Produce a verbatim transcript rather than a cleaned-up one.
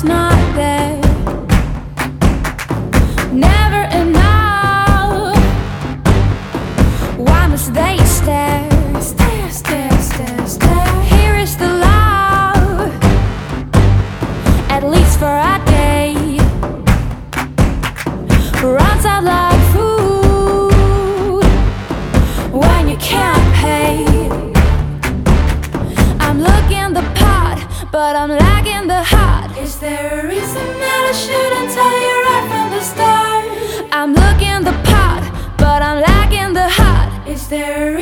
it's not there. Never enough. Why must they stare? Stare, stare, stare, stare. Here is the love, at least for a day. Runs out like food when you can't pay. I'm looking the part, but I'm lacking the heart. Is there a reason that I shouldn't tell you right from the start? I'm looking the part, but I'm lacking the heart. Is there a